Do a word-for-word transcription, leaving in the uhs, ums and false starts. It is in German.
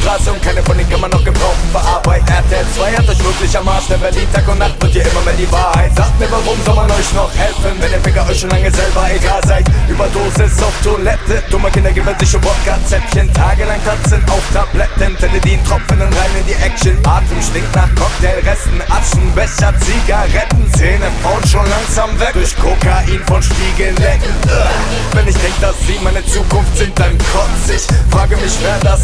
Straße und keine von denen kann man noch gebrauchen für Arbeit. R T L zwei hat euch wirklich am Arsch, denn Berlin Tag und Nacht wird ihr immer mehr die Wahrheit. Sagt mir, warum soll man euch noch helfen, wenn ihr Ficker euch schon lange selber egal seid. Überdosis auf Toilette, dumme Kinder geben sich um Wodka-Zäpfchen. Tagelang Katzen auf Tabletten, Teledin tropfen und rein in die Action. Atem stinkt nach Cocktailresten, Aschenbecher, Zigaretten. Zähne Frauen schon langsam weg durch Kokain von Spiegellecken. Wenn ich denk, dass sie meine Zukunft sind, dann kotz ich. Frage mich, wer das